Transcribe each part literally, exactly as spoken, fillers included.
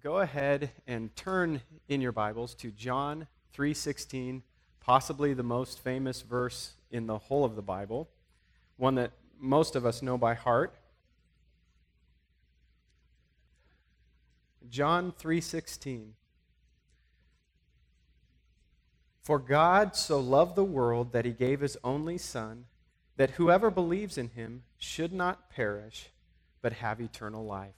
go ahead and turn in your Bibles to John three sixteen, possibly the most famous verse in the whole of the Bible, one that most of us know by heart. John three sixteen. For God so loved the world that he gave his only Son, that whoever believes in him should not perish, but have eternal life.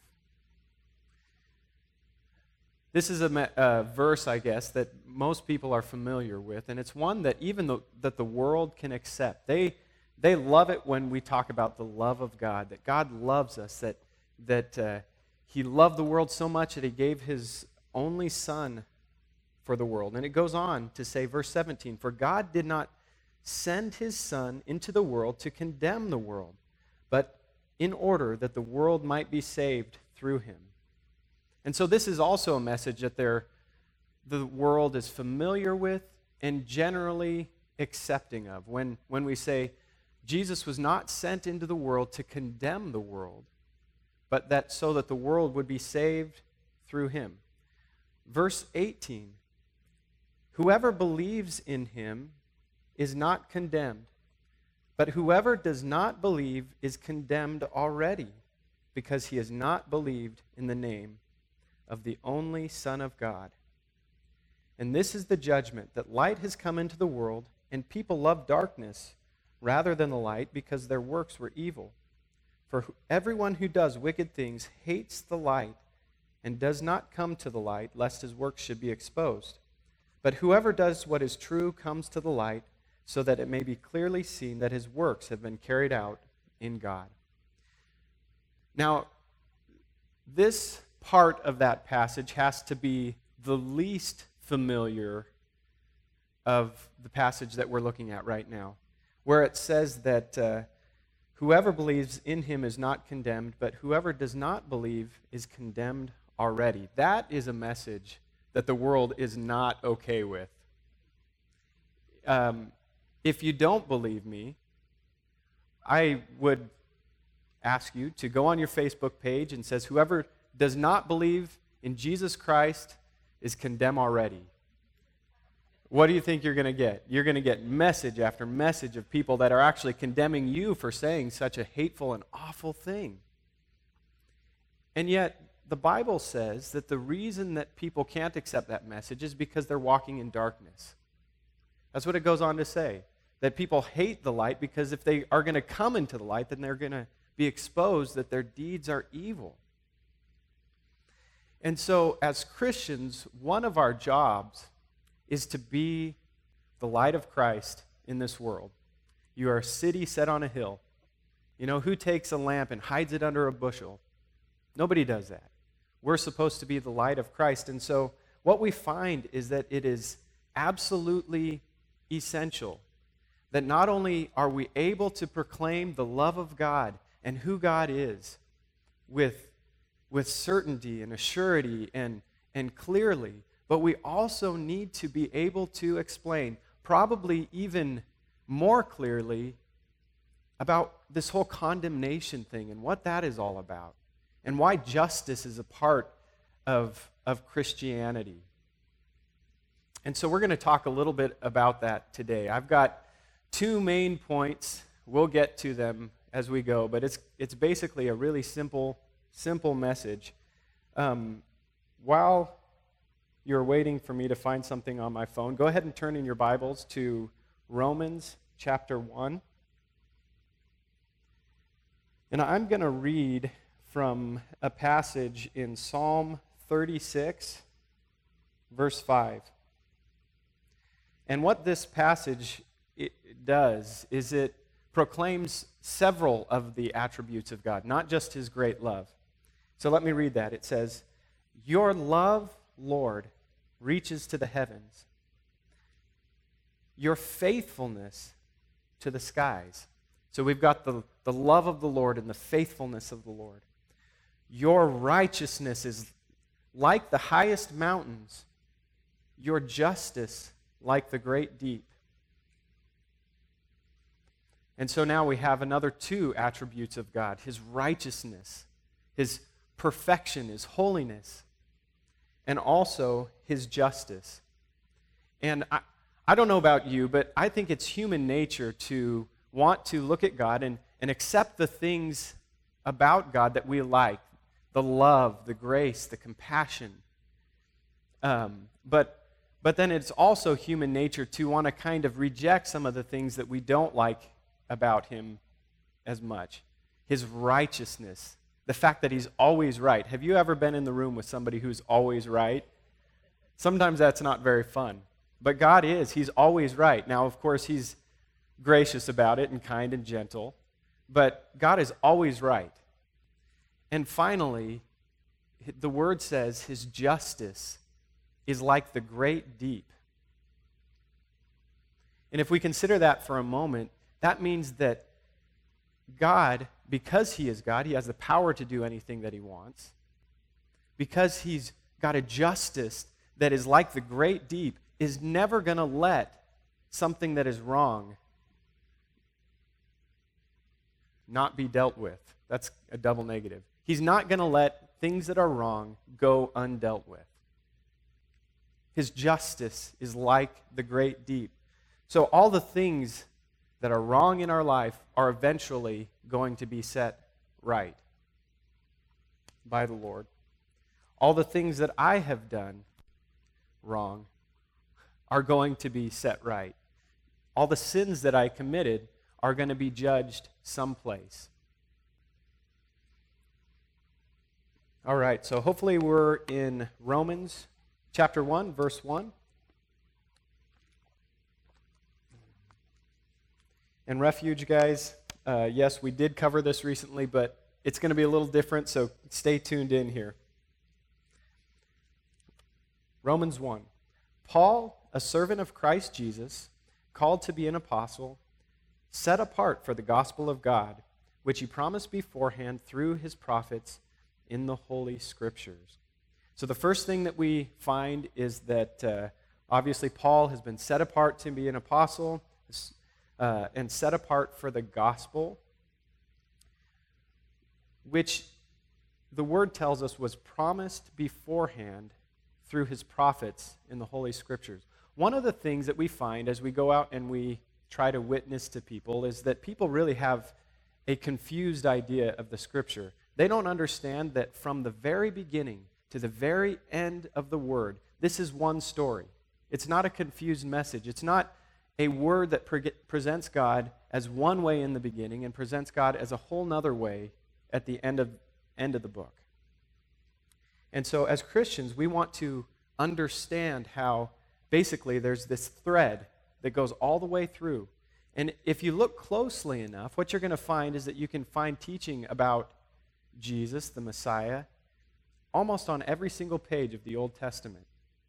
This is a, me- a verse, I guess, that most people are familiar with, and it's one that even the, that the world can accept. They, they love it when we talk about the love of God, that God loves us, that, that uh, he loved the world so much that he gave his only Son for the world. And it goes on to say, verse seventeen, for God did not send his Son into the world to condemn the world, but in order that the world might be saved through him. And so this is also a message that they're, the world is familiar with and generally accepting of. When, when we say Jesus was not sent into the world to condemn the world, but that so that the world would be saved through him. Verse eighteen, whoever believes in him is not condemned, but whoever does not believe is condemned already, because he has not believed in the name of the only Son of God. And this is the judgment, that light has come into the world, and people love darkness rather than the light, because their works were evil. For everyone who does wicked things hates the light and does not come to the light, lest his works should be exposed. But whoever does what is true comes to the light, so that it may be clearly seen that his works have been carried out in God. Now, this part of that passage has to be the least familiar of the passage that we're looking at right now, where it says that uh, whoever believes in him is not condemned, but whoever does not believe is condemned already. That is a message that the world is not okay with. Um, if you don't believe me, I would ask you to go on your Facebook page and says, whoever does not believe in Jesus Christ is condemned already. What do you think you're going to get? You're going to get message after message of people that are actually condemning you for saying such a hateful and awful thing. And yet, the Bible says that the reason that people can't accept that message is because they're walking in darkness. That's what it goes on to say, that people hate the light because if they are going to come into the light, then they're going to be exposed that their deeds are evil. And so, as Christians, one of our jobs is to be the light of Christ in this world. You are a city set on a hill. You know, who takes a lamp and hides it under a bushel? Nobody does that. We're supposed to be the light of Christ. And so, what we find is that it is absolutely essential that not only are we able to proclaim the love of God and who God is with with certainty and assurity and, and clearly, but we also need to be able to explain, probably even more clearly, about this whole condemnation thing and what that is all about, and why justice is a part of, of Christianity. And so we're going to talk a little bit about that today. I've got two main points. We'll get to them as we go, but it's it's basically a really simple Simple message. Um, while you're waiting for me to find something on my phone, go ahead and turn in your Bibles to Romans chapter one. And I'm going to read from a passage in Psalm thirty-six, verse five. And what this passage it does is it proclaims several of the attributes of God, not just his great love. So let me read that. It says, your love, Lord, reaches to the heavens. Your faithfulness to the skies. So we've got the, the love of the Lord and the faithfulness of the Lord. Your righteousness is like the highest mountains. Your justice like the great deep. And so now we have another two attributes of God. His righteousness, his perfection, his holiness. and also his justice. And I, I don't know about you, but I think it's human nature to want to look at God and, and accept the things about God that we like, the love, the grace, the compassion. Um, but, but then it's also human nature to want to kind of reject some of the things that we don't like about him as much. His righteousness, the fact that he's always right. Have you ever been in the room with somebody who's always right? Sometimes that's not very fun. But God is. He's always right. Now, of course, he's gracious about it and kind and gentle. But God is always right. And finally, the word says his justice is like the great deep. And if we consider that for a moment, that means that God, because he is God, he has the power to do anything that he wants. Because he's got a justice that is like the great deep, is never going to let something that is wrong not be dealt with. That's a double negative. He's not going to let things that are wrong go undealt with. His justice is like the great deep. So all the things that are wrong in our life are eventually going to be set right by the Lord. All the things that I have done wrong are going to be set right. All the sins that I committed are going to be judged someplace. All right, so hopefully we're in Romans chapter one, verse one. And Refuge, guys, uh, yes, we did cover this recently, but it's going to be a little different, so stay tuned in here. Romans one. Paul, a servant of Christ Jesus, called to be an apostle, set apart for the gospel of God, which he promised beforehand through his prophets in the Holy Scriptures. So the first thing that we find is that uh, obviously Paul has been set apart to be an apostle uh, and set apart for the gospel, which the word tells us was promised beforehand through his prophets in the Holy Scriptures. One of the things that we find as we go out and we try to witness to people is that people really have a confused idea of the Scripture. They don't understand that from the very beginning to the very end of the Word, this is one story. It's not a confused message. It's not a word that pre- presents God as one way in the beginning and presents God as a whole nother way at the end of, end of the book. And so as Christians, we want to understand how basically there's this thread that goes all the way through. And if you look closely enough, what you're going to find is that you can find teaching about Jesus, the Messiah, almost on every single page of the Old Testament.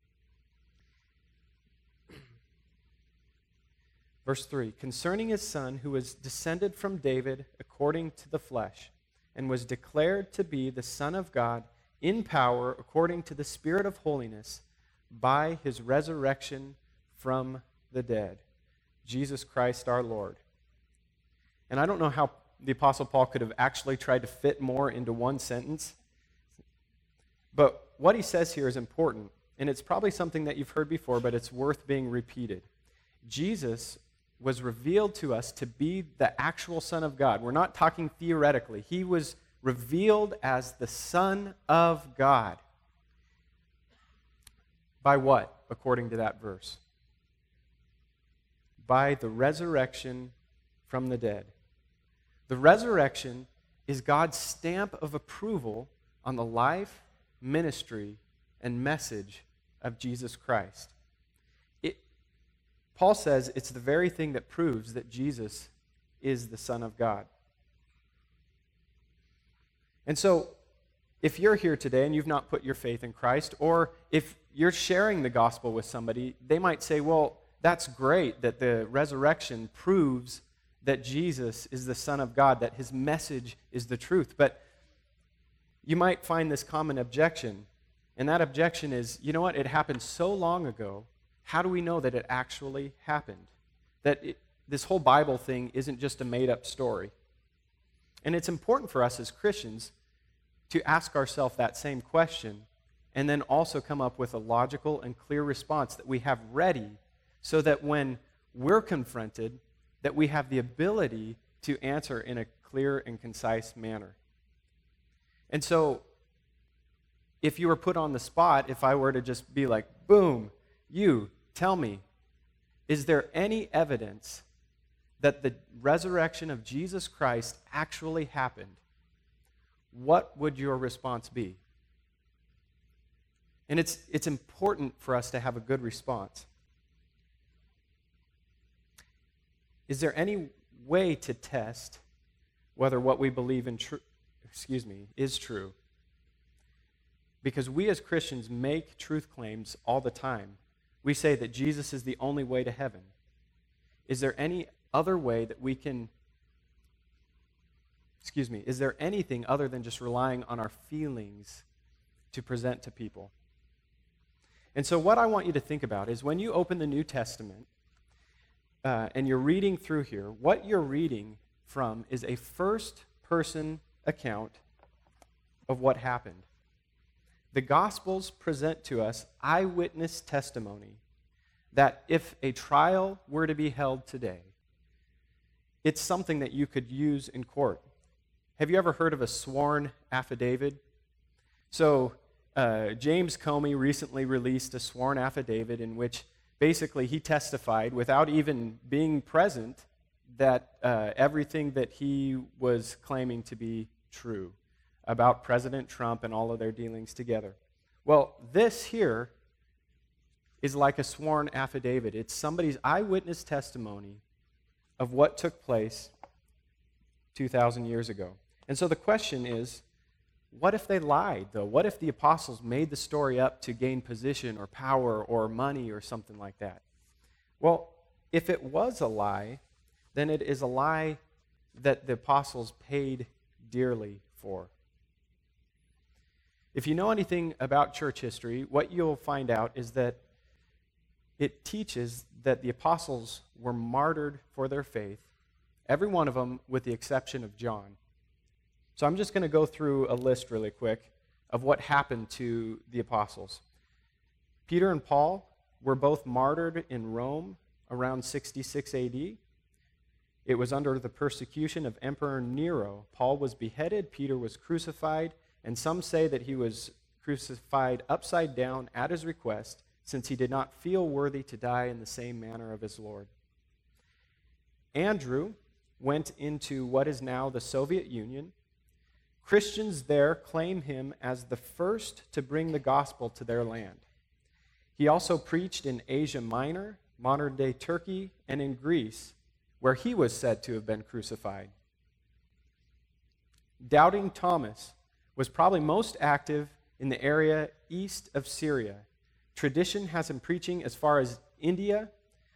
Verse three, concerning his son who was descended from David according to the flesh, and was declared to be the Son of God in power according to the Spirit of holiness by his resurrection from the dead, Jesus Christ our Lord. And I don't know how the Apostle Paul could have actually tried to fit more into one sentence, but what he says here is important, and it's probably something that you've heard before, but it's worth being repeated. Jesus was revealed to us to be the actual Son of God. We're not talking theoretically. He was revealed as the Son of God. By what, according to that verse? By the resurrection from the dead. The resurrection is God's stamp of approval on the life, ministry, and message of Jesus Christ. It, Paul says it's the very thing that proves that Jesus is the Son of God. And so, if you're here today and you've not put your faith in Christ, or if you're sharing the gospel with somebody, they might say, well, that's great that the resurrection proves that Jesus is the Son of God, that his message is the truth. But you might find this common objection, and that objection is, you know what, it happened so long ago, how do we know that it actually happened? That it, this whole Bible thing isn't just a made-up story. And it's important for us as Christians to ask ourselves that same question and then also come up with a logical and clear response that we have ready so that when we're confronted, that we have the ability to answer in a clear and concise manner. And so, if you were put on the spot, if I were to just be like, boom, you, tell me, is there any evidence that the resurrection of Jesus Christ actually happened? What would your response be? And it's, it's important for us to have a good response. Is there any way to test whether what we believe in true, excuse me, is true? Because we as Christians make truth claims all the time. We say that Jesus is the only way to heaven. Is there any other way that we can, excuse me, is there anything other than just relying on our feelings to present to people? And so what I want you to think about is when you open the New Testament uh, and you're reading through here, what you're reading from is a first-person account of what happened. The Gospels present to us eyewitness testimony that if a trial were to be held today, it's something that you could use in court. Have you ever heard of a sworn affidavit? So uh, James Comey recently released a sworn affidavit in which basically he testified without even being present that uh, everything that he was claiming to be true about President Trump and all of their dealings together. Well, this here is like a sworn affidavit. It's somebody's eyewitness testimony of what took place two thousand years ago. And so the question is, what if they lied, though? What if the apostles made the story up to gain position or power or money or something like that? Well, if it was a lie, then it is a lie that the apostles paid dearly for. If you know anything about church history, what you'll find out is that it teaches that the apostles were martyred for their faith, every one of them with the exception of John. So I'm just going to go through a list really quick of what happened to the apostles. Peter and Paul were both martyred in Rome around sixty-six A D. It was under the persecution of Emperor Nero. Paul was beheaded, Peter was crucified, and some say that he was crucified upside down at his request, since he did not feel worthy to die in the same manner of his Lord. Andrew went into what is now the Soviet Union. Christians there claim him as the first to bring the gospel to their land. He also preached in Asia Minor, modern-day Turkey, and in Greece, where he was said to have been crucified. Doubting Thomas was probably most active in the area east of Syria. Tradition has him preaching as far as India.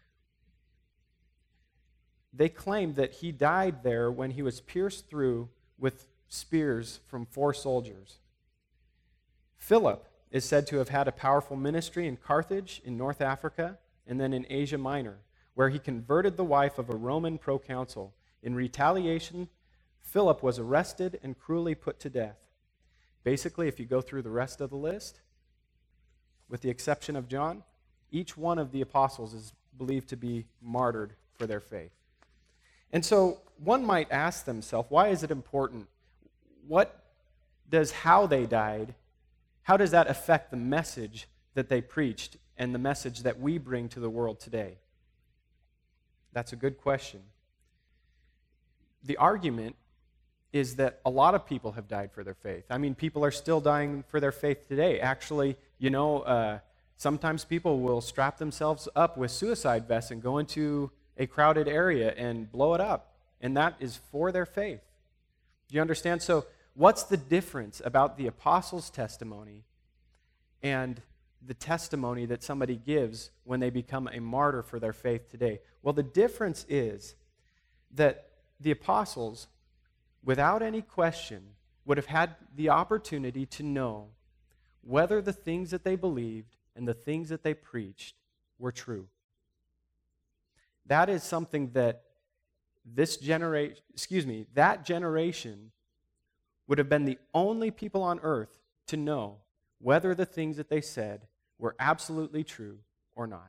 They claim that he died there when he was pierced through with spears from four soldiers. Philip is said to have had a powerful ministry in Carthage, in North Africa, and then in Asia Minor, where he converted the wife of a Roman proconsul. In retaliation, Philip was arrested and cruelly put to death. Basically, if you go through the rest of the list, with the exception of John, each one of the apostles is believed to be martyred for their faith. And so one might ask themselves, why is it important? What does how they died, how does that affect the message that they preached and the message that we bring to the world today? That's a good question. The argument is that a lot of people have died for their faith. I mean, people are still dying for their faith today. Actually, you know, uh, sometimes people will strap themselves up with suicide vests and go into a crowded area and blow it up, and that is for their faith. Do you understand? So what's the difference about the apostles' testimony and the testimony that somebody gives when they become a martyr for their faith today? Well, the difference is that the apostles, without any question, would have had the opportunity to know whether the things that they believed and the things that they preached were true. That is something that this generation, excuse me, that generation would have been the only people on earth to know whether the things that they said were absolutely true or not.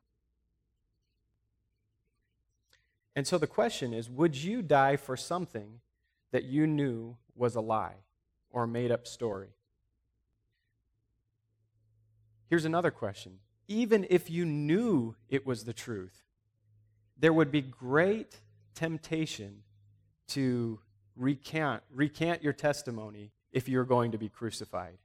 And so the question is, would you die for something that you knew was a lie or a made-up story? Here's another question. Even if you knew it was the truth, there would be great temptation to recant, recant your testimony if you're going to be crucified.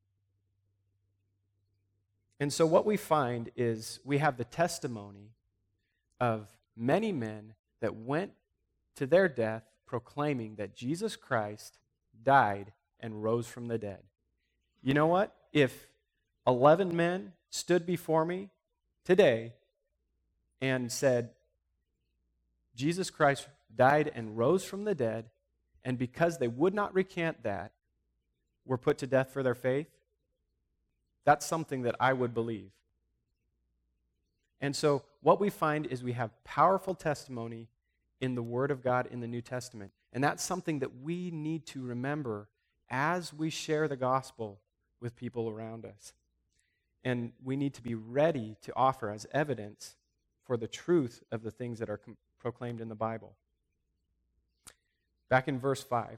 And so what we find is we have the testimony of many men that went to their death proclaiming that Jesus Christ died and rose from the dead. You know what? If eleven men stood before me today and said, Jesus Christ died and rose from the dead, and because they would not recant that, were put to death for their faith, that's something that I would believe. And so what we find is we have powerful testimony in the Word of God in the New Testament. And that's something that we need to remember as we share the gospel with people around us. And we need to be ready to offer as evidence for the truth of the things that are com- proclaimed in the Bible. Back in verse five.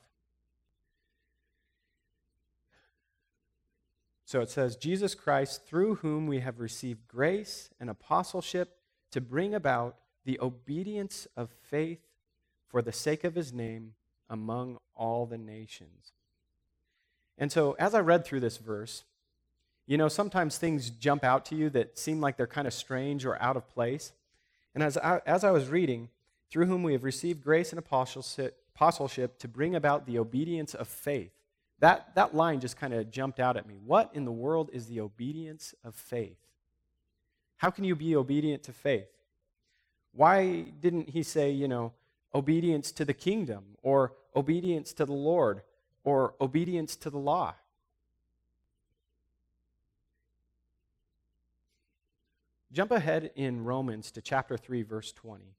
So it says, Jesus Christ, through whom we have received grace and apostleship to bring about the obedience of faith for the sake of his name among all the nations. And so as I read through this verse, you know, sometimes things jump out to you that seem like they're kind of strange or out of place. And as I, as I was reading, through whom we have received grace and apostleship, apostleship to bring about the obedience of faith. That, that line just kind of jumped out at me. What in the world is the obedience of faith? How can you be obedient to faith? Why didn't he say, you know, obedience to the kingdom, or obedience to the Lord, or obedience to the law? Jump ahead in Romans to chapter three, verse twenty.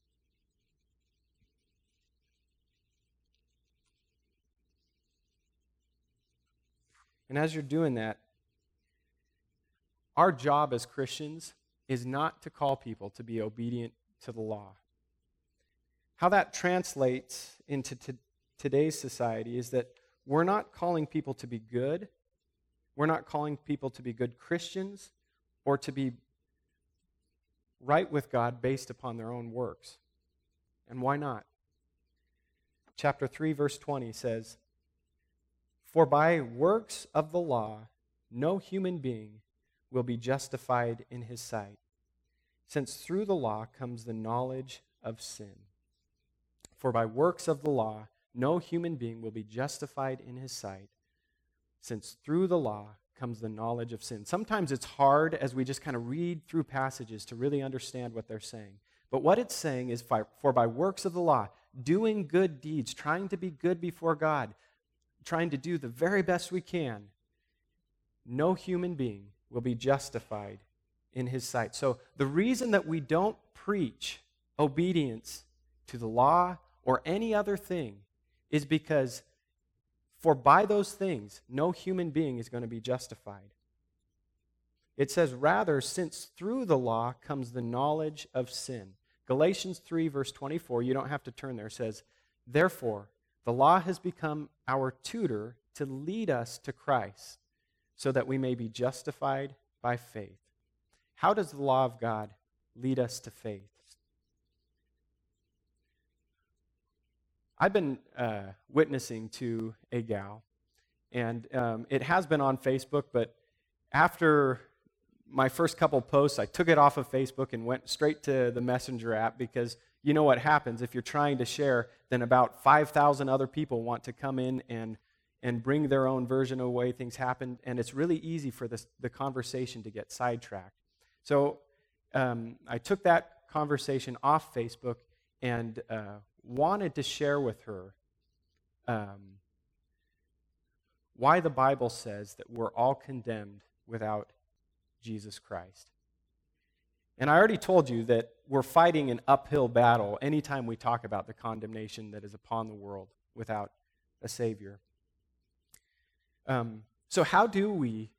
And as you're doing that, our job as Christians is not to call people to be obedient to the law. How that translates into t- today's society is that we're not calling people to be good. We're not calling people to be good Christians or to be right with God based upon their own works. And why not? Chapter three, verse twenty says, for by works of the law, no human being will be justified in his sight, since through the law comes the knowledge of sin. For by works of the law, no human being will be justified in his sight, since through the law comes the knowledge of sin. Sometimes it's hard as we just kind of read through passages to really understand what they're saying. But what it's saying is, for by works of the law, doing good deeds, trying to be good before God, trying to do the very best we can, no human being will be justified in his sight. So the reason that we don't preach obedience to the law or any other thing is because for by those things, no human being is going to be justified. It says, rather, since through the law comes the knowledge of sin. Galatians three, verse twenty-four, you don't have to turn there, says, therefore, the law has become our tutor to lead us to Christ, so that we may be justified by faith. How does the law of God lead us to faith? I've been uh, witnessing to a gal, and um, it has been on Facebook, but after my first couple posts, I took it off of Facebook and went straight to the Messenger app, because you know what happens if you're trying to share, then about five thousand other people want to come in and, and bring their own version of the way things happen, and it's really easy for this, the conversation to get sidetracked. So um, I took that conversation off Facebook and uh, wanted to share with her um, why the Bible says that we're all condemned without Jesus Christ. And I already told you that we're fighting an uphill battle anytime we talk about the condemnation that is upon the world without a Savior. Um, so how do we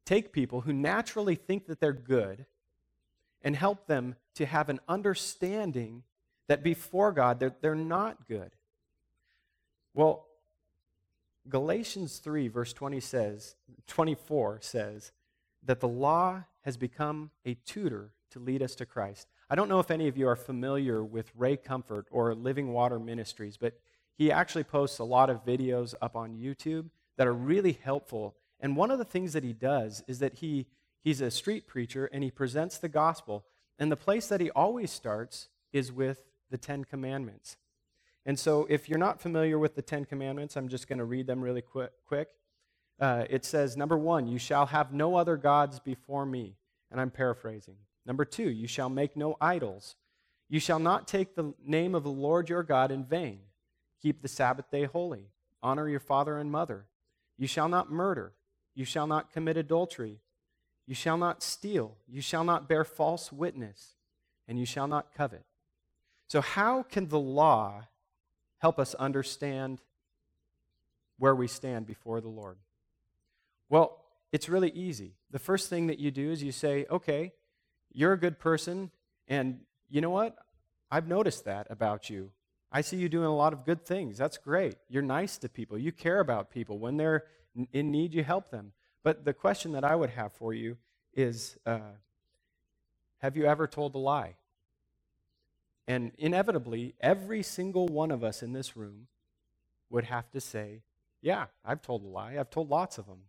take people who naturally think that they're good and help them to have an understanding that before God, they're, they're not good. Well, Galatians three, verse twenty says, twenty-four says that the law has become a tutor to lead us to Christ. I don't know if any of you are familiar with Ray Comfort or Living Water Ministries, but he actually posts a lot of videos up on YouTube that are really helpful. And one of the things that he does is that he he's a street preacher and he presents the gospel. And the place that he always starts is with the Ten Commandments. And so if you're not familiar with the Ten Commandments, I'm just going to read them really quick. quick. Uh, it says, number one, you shall have no other gods before me. And I'm paraphrasing. Number two, you shall make no idols. You shall not take the name of the Lord your God in vain. Keep the Sabbath day holy. Honor your father and mother. You shall not murder. You shall not commit adultery. You shall not steal. You shall not bear false witness. And you shall not covet. So how can the law help us understand where we stand before the Lord? Well, it's really easy. The first thing that you do is you say, okay, you're a good person, and you know what? I've noticed that about you. I see you doing a lot of good things. That's great. You're nice to people. You care about people. When they're in need, you help them. But the question that I would have for you is, uh, have you ever told a lie? And inevitably, every single one of us in this room would have to say, yeah, I've told a lie. I've told lots of them.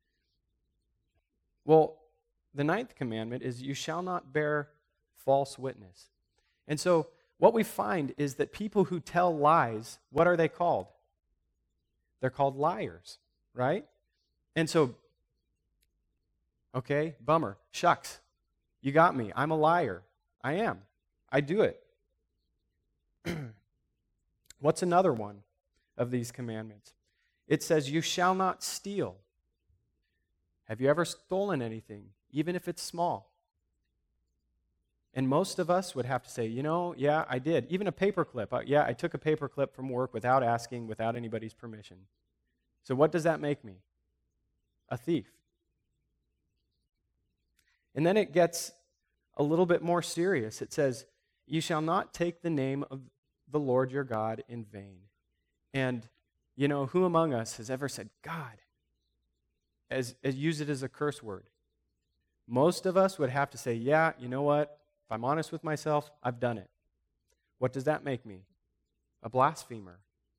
Well, the ninth commandment is you shall not bear false witness. And so what we find is that people who tell lies, what are they called? They're called liars, right? And so, okay, bummer, shucks, you got me. I'm a liar. I am. I do it. What's another one of these commandments? It says, you shall not steal. Have you ever stolen anything, even if it's small? And most of us would have to say, you know, yeah, I did. Even a paperclip. Uh, yeah, I took a paperclip from work without asking, without anybody's permission. So what does that make me? A thief. And then it gets a little bit more serious. It says, you shall not take the name of the Lord your God in vain. And, you know, who among us has ever said, God, as, as use it as a curse word? Most of us would have to say, yeah, you know what? If I'm honest with myself, I've done it. What does that make me? A blasphemer.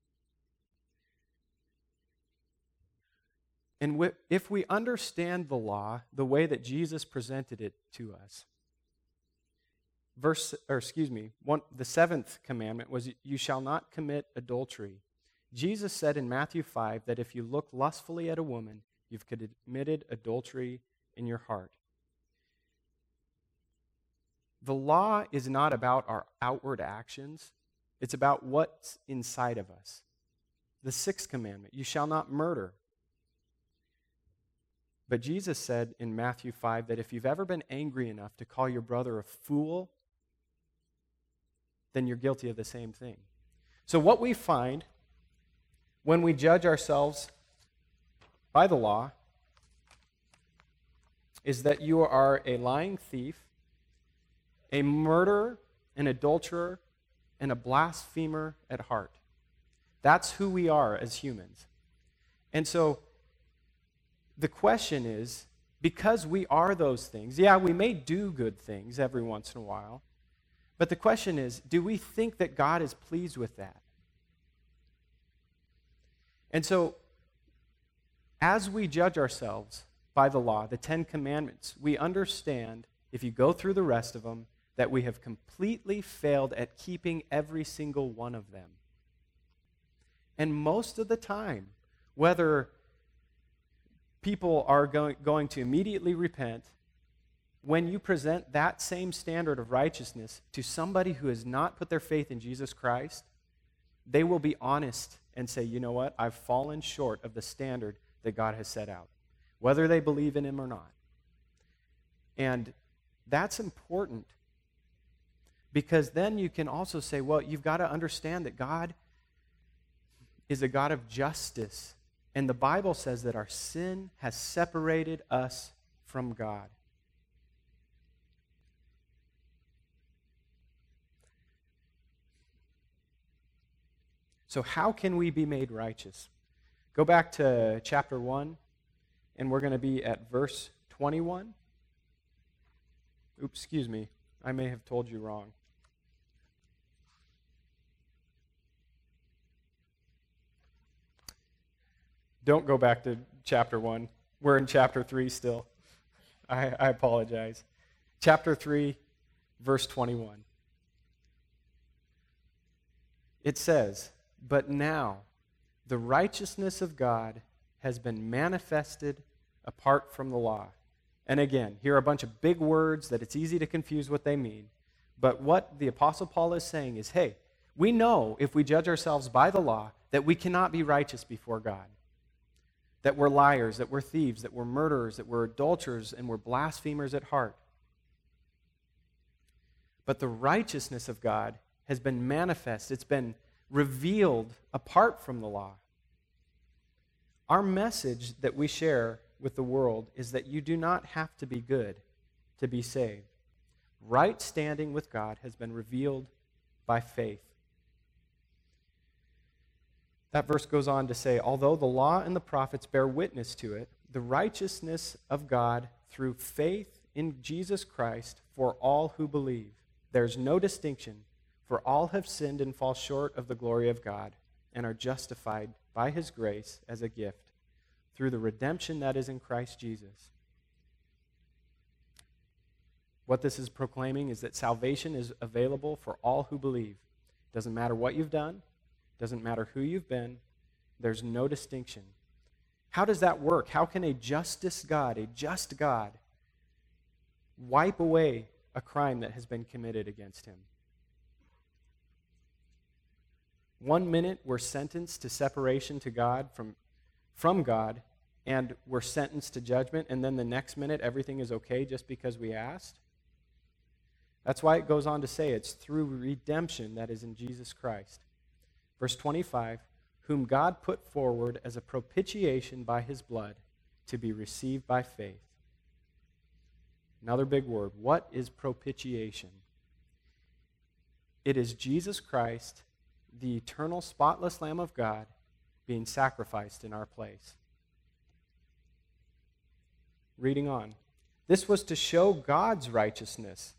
And w- if we understand the law the way that Jesus presented it to us, verse, or excuse me, one, the seventh commandment was, you shall not commit adultery. Jesus said in Matthew five that if you look lustfully at a woman, you've committed adultery in your heart. The law is not about our outward actions. It's about what's inside of us. The sixth commandment, you shall not murder. But Jesus said in Matthew five that if you've ever been angry enough to call your brother a fool, then you're guilty of the same thing. So what we find when we judge ourselves by the law is that you are a lying thief, a murderer, an adulterer, and a blasphemer at heart. That's who we are as humans. And so the question is, because we are those things, yeah, we may do good things every once in a while, but the question is, do we think that God is pleased with that? And so, as we judge ourselves by the law, the Ten Commandments, we understand, if you go through the rest of them, that we have completely failed at keeping every single one of them. And most of the time, whether people are going, going to immediately repent, when you present that same standard of righteousness to somebody who has not put their faith in Jesus Christ, they will be honest and say, you know what, I've fallen short of the standard that God has set out, whether they believe in him or not. And that's important, because then you can also say, well, you've got to understand that God is a God of justice. And the Bible says that our sin has separated us from God. So how can we be made righteous? Go back to chapter one, and we're going to be at verse twenty-one. Oops, excuse me. I may have told you wrong. Don't go back to chapter one. We're in chapter three still. I, I apologize. Chapter three, verse twenty-one. It says, "But now the righteousness of God has been manifested apart from the law." And again, here are a bunch of big words that it's easy to confuse what they mean. But what the Apostle Paul is saying is, hey, we know if we judge ourselves by the law that we cannot be righteous before God. That we're liars, that we're thieves, that we're murderers, that we're adulterers, and we're blasphemers at heart. But the righteousness of God has been manifest. It's been revealed apart from the law. Our message that we share with the world is that you do not have to be good to be saved. Right standing with God has been revealed by faith. That verse goes on to say, although the law and the prophets bear witness to it, the righteousness of God through faith in Jesus Christ for all who believe. There's no distinction, for all have sinned and fall short of the glory of God and are justified by his grace as a gift through the redemption that is in Christ Jesus. What this is proclaiming is that salvation is available for all who believe. Doesn't matter what you've done. Doesn't matter who you've been. There's no distinction. How does that work? How can a justice God, a just God, wipe away a crime that has been committed against him? One minute we're sentenced to separation to God from, from God, and we're sentenced to judgment, and then the next minute everything is okay just because we asked? That's why it goes on to say it's through redemption that is in Jesus Christ. Verse twenty-five, whom God put forward as a propitiation by his blood to be received by faith. Another big word. What is propitiation? It is Jesus Christ, the eternal, spotless Lamb of God, being sacrificed in our place. Reading on. This was to show God's righteousness,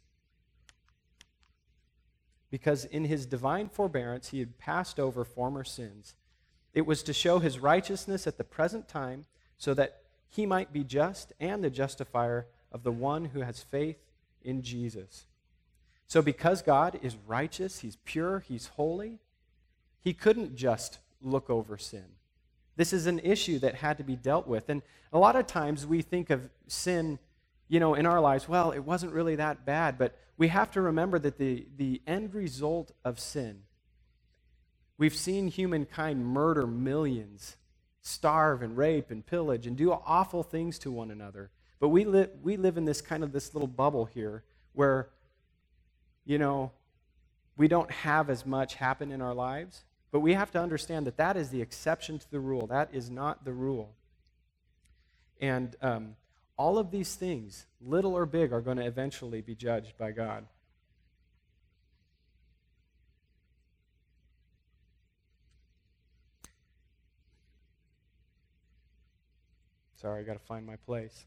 because in his divine forbearance he had passed over former sins. It was to show his righteousness at the present time, so that he might be just and the justifier of the one who has faith in Jesus. So because God is righteous, he's pure, he's holy, he couldn't just look over sin. This is an issue that had to be dealt with. And a lot of times we think of sin, you know, in our lives, well, it wasn't really that bad, but we have to remember that the, the end result of sin, we've seen humankind murder millions, starve and rape and pillage and do awful things to one another. But we, li- we live in this kind of this little bubble here where, you know, we don't have as much happen in our lives. But we have to understand that that is the exception to the rule. That is not the rule. And um, all of these things, little or big, are going to eventually be judged by God. Sorry, I got to find my place.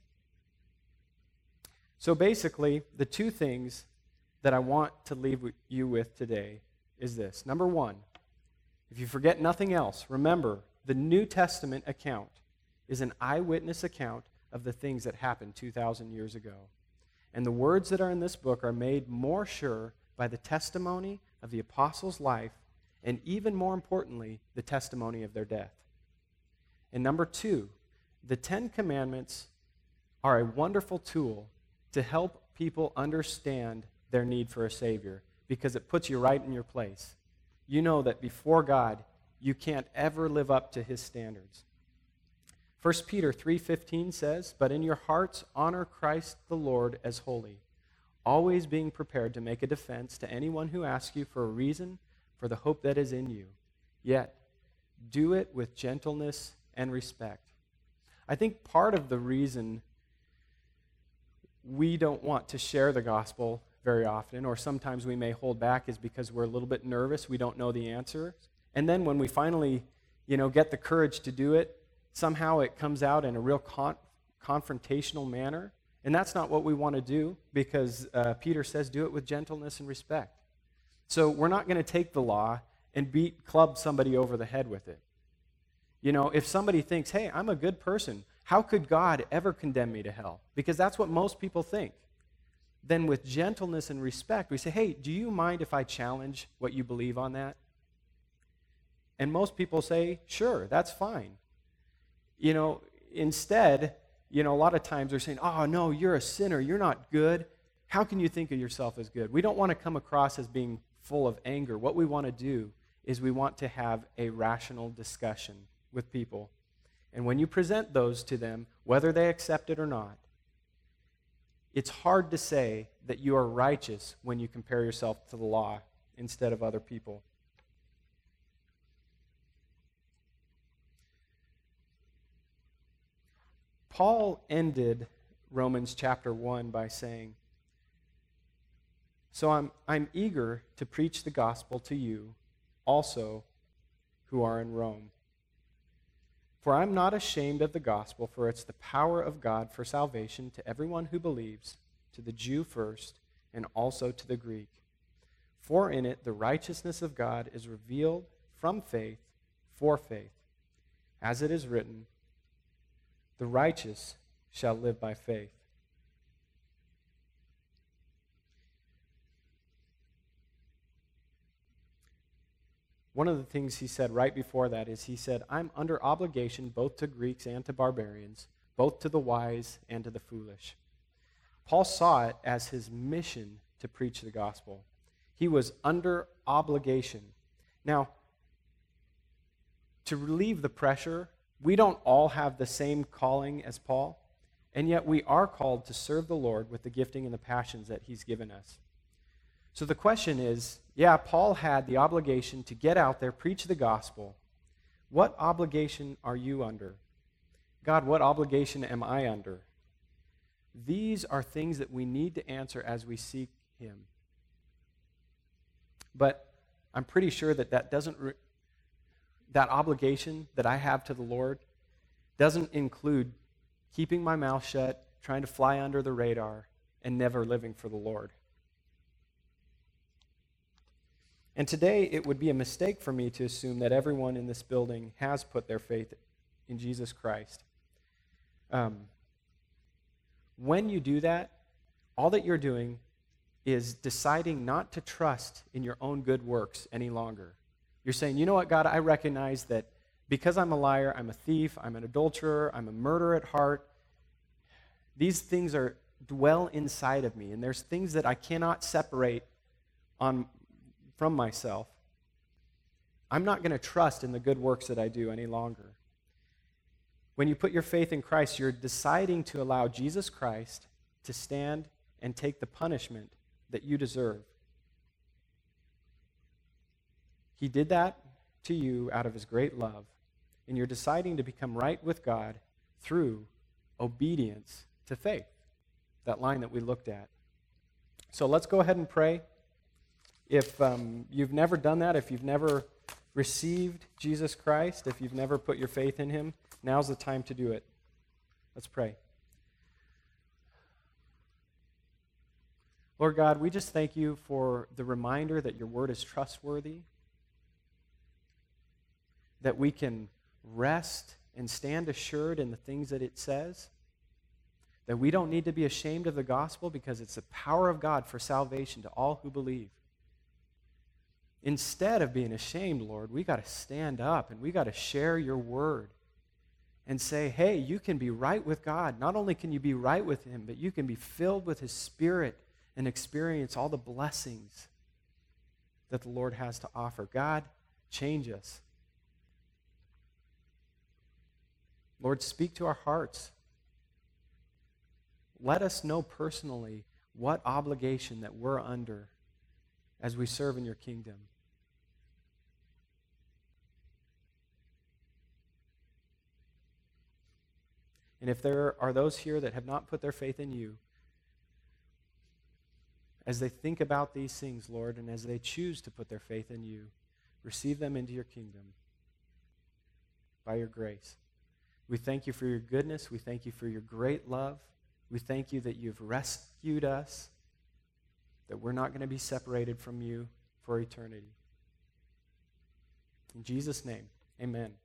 So basically, the two things that I want to leave you with today is this. Number one, if you forget nothing else, remember the New Testament account is an eyewitness account of the things that happened two thousand years ago. And the words that are in this book are made more sure by the testimony of the apostles' life, and even more importantly, the testimony of their death. And number two, the Ten Commandments are a wonderful tool to help people understand their need for a Savior, because it puts you right in your place. You know that before God, you can't ever live up to his standards. First Peter three fifteen says, "But in your hearts honor Christ the Lord as holy, always being prepared to make a defense to anyone who asks you for a reason for the hope that is in you. Yet, do it with gentleness and respect." I think part of the reason we don't want to share the gospel very often, or sometimes we may hold back is because we're a little bit nervous, we don't know the answer. And then when we finally, you know, get the courage to do it, somehow it comes out in a real con- confrontational manner. And that's not what we want to do, because uh, Peter says do it with gentleness and respect. So we're not going to take the law and beat, club somebody over the head with it. You know, if somebody thinks, hey, I'm a good person, how could God ever condemn me to hell? Because that's what most people think. Then with gentleness and respect, we say, hey, do you mind if I challenge what you believe on that? And most people say, sure, that's fine. You know, instead, you know, a lot of times they're saying, oh, no, you're a sinner, you're not good. How can you think of yourself as good? We don't want to come across as being full of anger. What we want to do is we want to have a rational discussion with people. And when you present those to them, whether they accept it or not, it's hard to say that you are righteous when you compare yourself to the law instead of other people. Paul ended Romans chapter one by saying, so I'm, I'm eager to preach the gospel to you also who are in Rome. For I'm not ashamed of the gospel, for it's the power of God for salvation to everyone who believes, to the Jew first, and also to the Greek. For in it the righteousness of God is revealed from faith for faith. As it is written, the righteous shall live by faith. One of the things he said right before that is he said, I'm under obligation both to Greeks and to barbarians, both to the wise and to the foolish. Paul saw it as his mission to preach the gospel. He was under obligation. Now, to relieve the pressure, we don't all have the same calling as Paul, and yet we are called to serve the Lord with the gifting and the passions that he's given us. So the question is, yeah, Paul had the obligation to get out there, preach the gospel. What obligation are you under? God, what obligation am I under? These are things that we need to answer as we seek him. But I'm pretty sure that that doesn't, re- that obligation that I have to the Lord doesn't include keeping my mouth shut, trying to fly under the radar, and never living for the Lord. And today, it would be a mistake for me to assume that everyone in this building has put their faith in Jesus Christ. Um, when you do that, all that you're doing is deciding not to trust in your own good works any longer. You're saying, you know what, God, I recognize that because I'm a liar, I'm a thief, I'm an adulterer, I'm a murderer at heart. These things are dwell inside of me, and there's things that I cannot separate on from myself. I'm not going to trust in the good works that I do any longer. When you put your faith in Christ, you're deciding to allow Jesus Christ to stand and take the punishment that you deserve. He did that to you out of his great love, and you're deciding to become right with God through obedience to faith. That line that we looked at. So let's go ahead and pray. If um, you've never done that, if you've never received Jesus Christ, if you've never put your faith in him, now's the time to do it. Let's pray. Lord God, we just thank you for the reminder that your word is trustworthy, that we can rest and stand assured in the things that it says, that we don't need to be ashamed of the gospel because it's the power of God for salvation to all who believe. Instead of being ashamed, Lord, we got to stand up and we got to share your word and say, hey, you can be right with God. Not only can you be right with him, but you can be filled with his Spirit and experience all the blessings that the Lord has to offer. God, change us. Lord, speak to our hearts. Let us know personally what obligation that we're under as we serve in your kingdom. And if there are those here that have not put their faith in you, as they think about these things, Lord, and as they choose to put their faith in you, receive them into your kingdom by your grace. We thank you for your goodness. We thank you for your great love. We thank you that you've rescued us, that we're not going to be separated from you for eternity. In Jesus' name, amen.